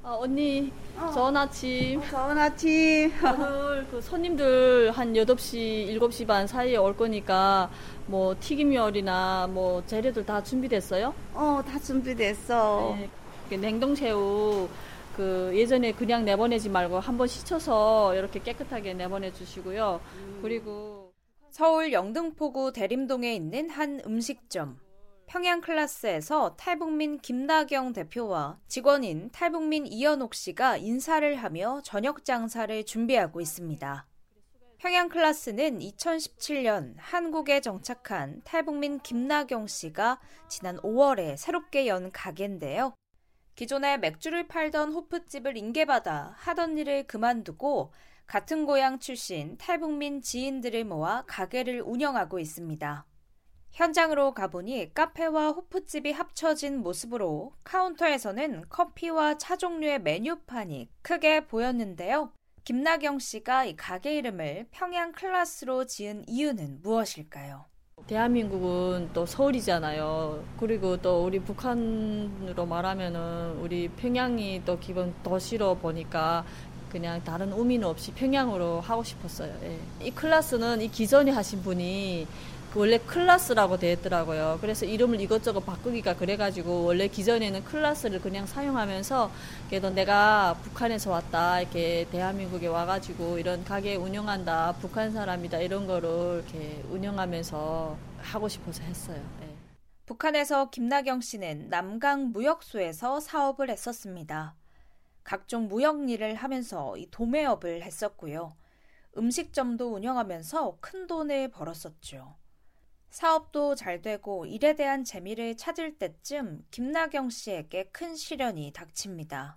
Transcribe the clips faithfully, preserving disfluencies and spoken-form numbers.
아, 언니, 어, 좋은 아침. 어, 좋은 아침. 오늘 그 손님들 한 여덟 시, 일곱 시 반 사이에 올 거니까 뭐 튀김 요리나 뭐 재료들 다 준비됐어요? 어, 다 준비됐어. 네. 그 냉동새우 그 예전에 그냥 내보내지 말고 한번 씻어서 이렇게 깨끗하게 내보내 주시고요. 그리고 서울 영등포구 대림동에 있는 한 음식점. 평양클라스에서 탈북민 김나경 대표와 직원인 탈북민 이현옥 씨가 인사를 하며 저녁 장사를 준비하고 있습니다. 평양클라스는 이천십칠 년 한국에 정착한 탈북민 김나경 씨가 지난 오월에 새롭게 연 가게인데요. 기존에 맥주를 팔던 호프집을 인계받아 하던 일을 그만두고 같은 고향 출신 탈북민 지인들을 모아 가게를 운영하고 있습니다. 현장으로 가보니 카페와 호프집이 합쳐진 모습으로 카운터에서는 커피와 차 종류의 메뉴판이 크게 보였는데요. 김나경 씨가 이 가게 이름을 평양클라스로 지은 이유는 무엇일까요? 대한민국은 또 서울이잖아요. 그리고 또 우리 북한으로 말하면은 우리 평양이 또 기본 도시로 보니까 그냥 다른 의미는 없이 평양으로 하고 싶었어요. 예. 이 클라스는 이 기존에 하신 분이 원래 클라스라고 되어 있더라고요. 그래서 이름을 이것저것 바꾸기가 그래가지고 원래 기존에는 클라스를 그냥 사용하면서 그래도 내가 북한에서 왔다 이렇게 대한민국에 와가지고 이런 가게 운영한다 북한 사람이다 이런 거를 이렇게 운영하면서 하고 싶어서 했어요. 네. 북한에서 김나경 씨는 남강 무역소에서 사업을 했었습니다. 각종 무역 일을 하면서 이 도매업을 했었고요. 음식점도 운영하면서 큰 돈을 벌었었죠. 사업도 잘 되고 일에 대한 재미를 찾을 때쯤 김나경 씨에게 큰 시련이 닥칩니다.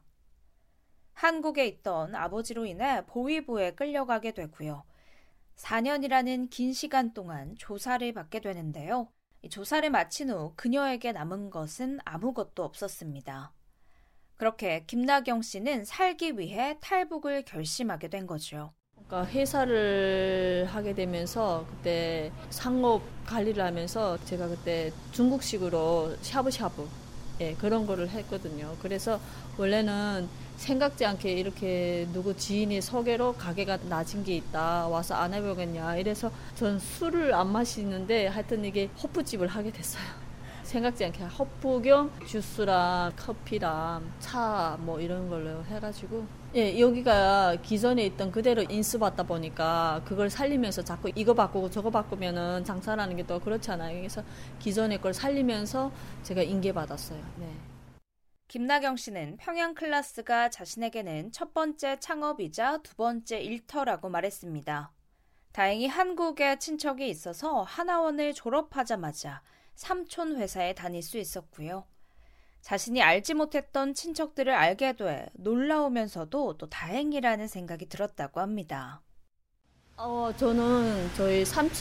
한국에 있던 아버지로 인해 보위부에 끌려가게 되고요. 사 년이라는 긴 시간 동안 조사를 받게 되는데요. 이 조사를 마친 후 그녀에게 남은 것은 아무것도 없었습니다. 그렇게 김나경 씨는 살기 위해 탈북을 결심하게 된 거죠. 그러니까 회사를 하게 되면서 그때 상업 관리를 하면서 제가 그때 중국식으로 샤브샤브 예, 그런 거를 했거든요. 그래서 원래는 생각지 않게 이렇게 누구 지인이 소개로 가게가 낮은 게 있다 와서 안 해보겠냐 이래서 전 술을 안 마시는데 하여튼 이게 호프집을 하게 됐어요. 생각지 않게 호프 겸 주스랑 커피랑 차 뭐 이런 걸로 해가지고 예, 여기가 기존에 있던 그대로 인수받다 보니까 그걸 살리면서 자꾸 이거 바꾸고 저거 바꾸면은 장사라는 게 또 그렇잖아요. 그래서 기존의 걸 살리면서 제가 인계받았어요. 네. 김나경 씨는 평양클라스가 자신에게는 첫 번째 창업이자 두 번째 일터라고 말했습니다. 다행히 한국에 친척이 있어서 하나원을 졸업하자마자 삼촌 회사에 다닐 수 있었고요. 자신이 알지 못했던 친척들을 알게 돼 놀라우면서도 또 다행이라는 생각이 들었다고 합니다. 어, 저는 저희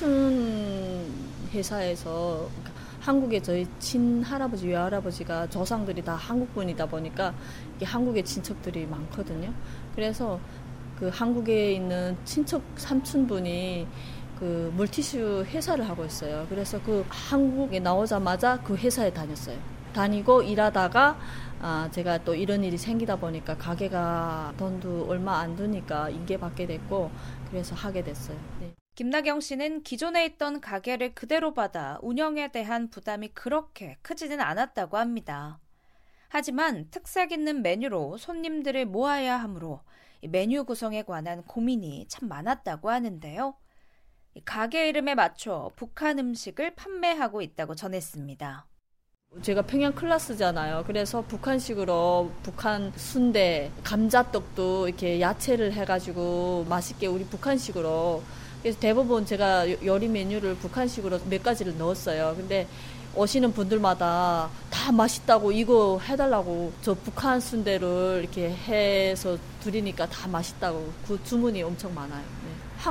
삼촌 회사에서 한국에 저희 친할아버지, 외할아버지가 조상들이 다 한국분이다 보니까 이게 한국에 친척들이 많거든요. 그래서 그 한국에 있는 친척 삼촌분이 그 물티슈 회사를 하고 있어요. 그래서 그 한국에 나오자마자 그 회사에 다녔어요. 다니고 일하다가 아, 제가 또 이런 일이 생기다 보니까 가게가 돈도 얼마 안 드니까 인계받게 됐고 그래서 하게 됐어요. 네. 김나경 씨는 기존에 있던 가게를 그대로 받아 운영에 대한 부담이 그렇게 크지는 않았다고 합니다. 하지만 특색 있는 메뉴로 손님들을 모아야 하므로 메뉴 구성에 관한 고민이 참 많았다고 하는데요. 가게 이름에 맞춰 북한 음식을 판매하고 있다고 전했습니다. 제가 평양 클라스잖아요. 그래서 북한식으로 북한 순대, 감자떡도 이렇게 야채를 해가지고 맛있게 우리 북한식으로 그래서 대부분 제가 요리 메뉴를 북한식으로 몇 가지를 넣었어요. 근데 오시는 분들마다 다 맛있다고 이거 해달라고 저 북한 순대를 이렇게 해서 드리니까 다 맛있다고 그 주문이 엄청 많아요. 네.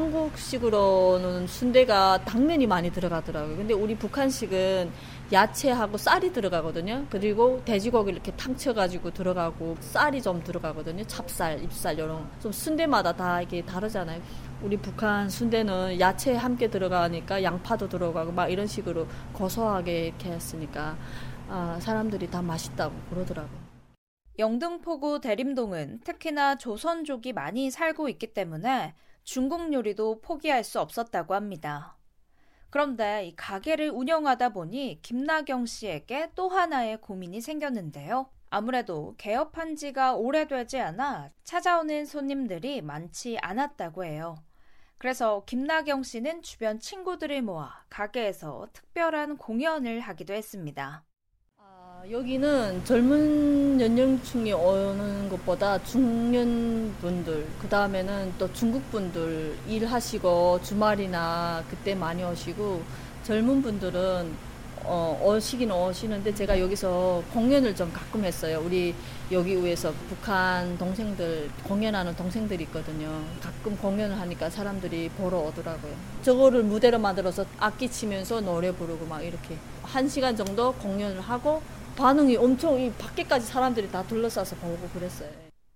한국식으로는 순대가 당면이 많이 들어가더라고요. 근데 우리 북한식은 야채하고 쌀이 들어가거든요. 그리고 돼지고기를 이렇게 탕 쳐가지고 들어가고 쌀이 좀 들어가거든요. 찹쌀, 잎쌀 이런 좀 순대마다 다 이게 다르잖아요. 우리 북한 순대는 야채 함께 들어가니까 양파도 들어가고 막 이런 식으로 고소하게 이렇게 했으니까 아, 사람들이 다 맛있다고 그러더라고요. 영등포구 대림동은 특히나 조선족이 많이 살고 있기 때문에 중국 요리도 포기할 수 없었다고 합니다. 그런데 이 가게를 운영하다 보니 김나경 씨에게 또 하나의 고민이 생겼는데요. 아무래도 개업한 지가 오래되지 않아 찾아오는 손님들이 많지 않았다고 해요. 그래서 김나경 씨는 주변 친구들을 모아 가게에서 특별한 공연을 하기도 했습니다. 아, 여기는 젊은 연령층이 오는 것보다 중년분들, 그 다음에는 또 중국분들 일하시고 주말이나 그때 많이 오시고, 젊은 분들은 어, 오시긴 오시는데 제가 여기서 공연을 좀 가끔 했어요. 우리 여기 위에서 북한 동생들, 공연하는 동생들이 있거든요. 가끔 공연을 하니까 사람들이 보러 오더라고요. 저거를 무대로 만들어서 악기 치면서 노래 부르고 막 이렇게 한 시간 정도 공연을 하고 반응이 엄청, 이 밖에까지 사람들이 다 둘러싸서 보고 그랬어요.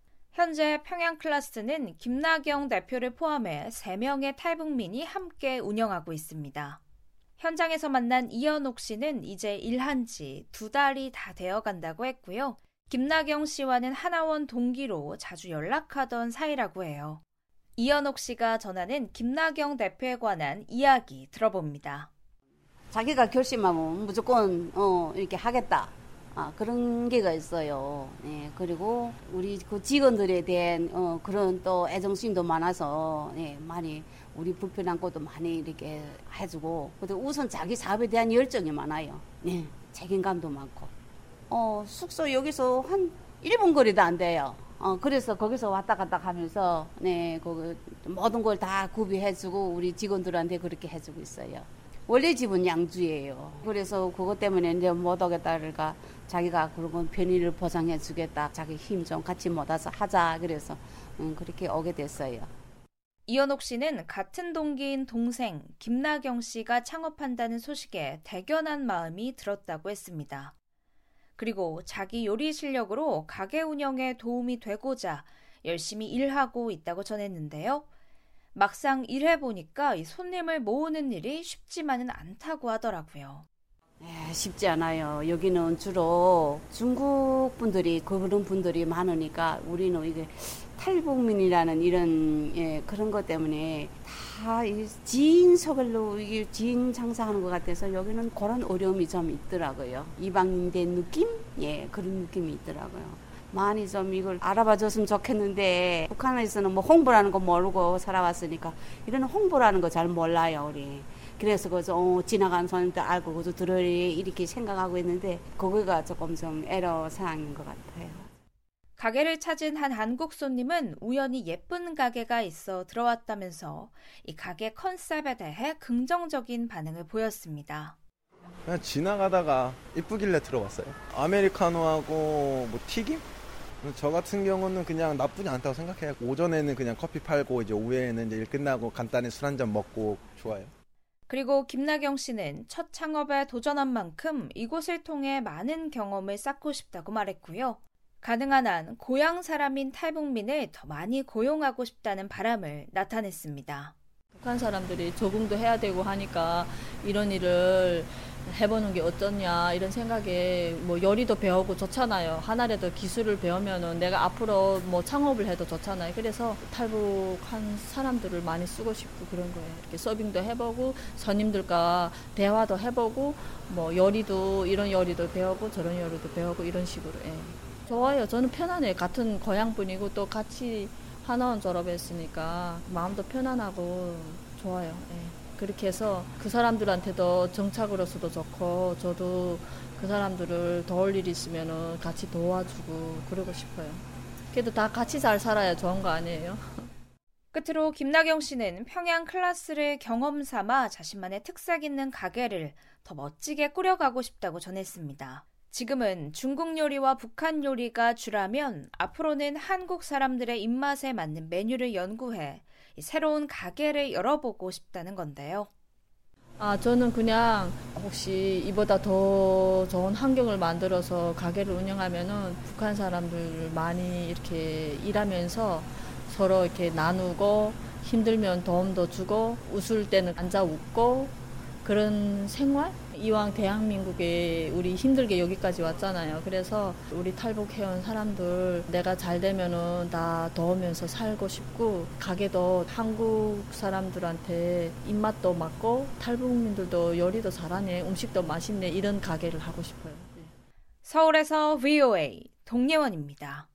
현재 평양 클라스는 김나경 대표를 포함해 세 명의 탈북민이 함께 운영하고 있습니다. 현장에서 만난 이현옥 씨는 이제 일한 지 두 달이 다 되어 간다고 했고요. 김나경 씨와는 하나원 동기로 자주 연락하던 사이라고 해요. 이현옥 씨가 전하는 김나경 대표에 관한 이야기 들어봅니다. 자기가 결심하면 무조건 어, 이렇게 하겠다. 아, 그런 게가 있어요. 예, 그리고 우리 그 직원들에 대한 어, 그런 또 애정심도 많아서 예, 많이 우리 불편한 것도 많이 이렇게 해주고, 그리고 우선 자기 사업에 대한 열정이 많아요. 예, 책임감도 많고. 어, 숙소 여기서 한 일 분 거리도 안 돼요. 어, 그래서 거기서 왔다 갔다 하면서 네, 그 모든 걸 다 구비해주고 우리 직원들한테 그렇게 해주고 있어요. 원래 집은 양주예요. 그래서 그것 때문에 이제 못 오겠다 그러니까 자기가 그런 편의를 보장해 주겠다. 자기 힘 좀 같이 모아서 하자. 그래서 음, 그렇게 오게 됐어요. 이현옥 씨는 같은 동기인 동생 김나경 씨가 창업한다는 소식에 대견한 마음이 들었다고 했습니다. 그리고 자기 요리 실력으로 가게 운영에 도움이 되고자 열심히 일하고 있다고 전했는데요. 막상 일해보니까 이 손님을 모으는 일이 쉽지만은 않다고 하더라고요. 예, 쉽지 않아요. 여기는 주로 중국 분들이, 그런 분들이 많으니까 우리는 이게 탈북민이라는 이런 예, 그런 것 때문에 다 지인 소별로 이게 지인 장사하는 것 같아서 여기는 그런 어려움이 좀 있더라고요. 이방인 된 느낌? 예, 그런 느낌이 있더라고요. 많이 좀 이걸 알아봐줬으면 좋겠는데 북한에서는 뭐 홍보라는 거 모르고 살아왔으니까 이런 홍보라는 거 잘 몰라요, 우리. 그래서 그저 어, 지나가는 손님들 알고 그저 들으리 이렇게 생각하고 있는데 그거가 조금 좀 애로 사항인 것 같아요. 가게를 찾은 한 한국 손님은 우연히 예쁜 가게가 있어 들어왔다면서 이 가게 컨셉에 대해 긍정적인 반응을 보였습니다. 그냥 지나가다가 이쁘길래 들어왔어요. 아메리카노하고 뭐 튀김? 저 같은 경우는 그냥 나쁘지 않다고 생각해요. 오전에는 그냥 커피 팔고 이제 오후에는 이제 일 끝나고 간단히 술 한잔 먹고 좋아요. 그리고 김나경 씨는 첫 창업에 도전한 만큼 이곳을 통해 많은 경험을 쌓고 싶다고 말했고요. 가능한 한 고향 사람인 탈북민을 더 많이 고용하고 싶다는 바람을 나타냈습니다. 북한 사람들이 적응도 해야 되고 하니까 이런 일을 해보는 게 어떠냐 이런 생각에 뭐 요리도 배우고 좋잖아요. 하나라도 기술을 배우면은 내가 앞으로 뭐 창업을 해도 좋잖아요. 그래서 탈북한 사람들을 많이 쓰고 싶고 그런 거예요. 이렇게 서빙도 해보고 손님들과 대화도 해보고 뭐 요리도 이런 요리도 배우고 저런 요리도 배우고 이런 식으로. 예. 좋아요. 저는 편안해요. 같은 고향 분이고 또 같이 하나원 졸업했으니까 마음도 편안하고 좋아요. 예. 그렇게 해서 그 사람들한테도 정착으로서도 좋고 저도 그 사람들을 도울 일이 있으면 같이 도와주고 그러고 싶어요. 그래도 다 같이 잘 살아야 좋은 거 아니에요? 끝으로 김나경 씨는 평양 클라스를 경험 삼아 자신만의 특색 있는 가게를 더 멋지게 꾸려가고 싶다고 전했습니다. 지금은 중국 요리와 북한 요리가 주라면 앞으로는 한국 사람들의 입맛에 맞는 메뉴를 연구해 새로운 가게를 열어보고 싶다는 건데요. 아, 저는 그냥 혹시 이보다 더 좋은 환경을 만들어서 가게를 운영하면은 북한 사람들 많이 이렇게 일하면서 서로 이렇게 나누고 힘들면 도움도 주고 웃을 때는 앉아 웃고 그런 생활? 이왕 대한민국에 우리 힘들게 여기까지 왔잖아요. 그래서 우리 탈북해온 사람들 내가 잘 되면은 다 도우면서 살고 싶고 가게도 한국 사람들한테 입맛도 맞고 탈북민들도 요리도 잘하네, 음식도 맛있네 이런 가게를 하고 싶어요. 네. 서울에서 브이오에이 동예원입니다.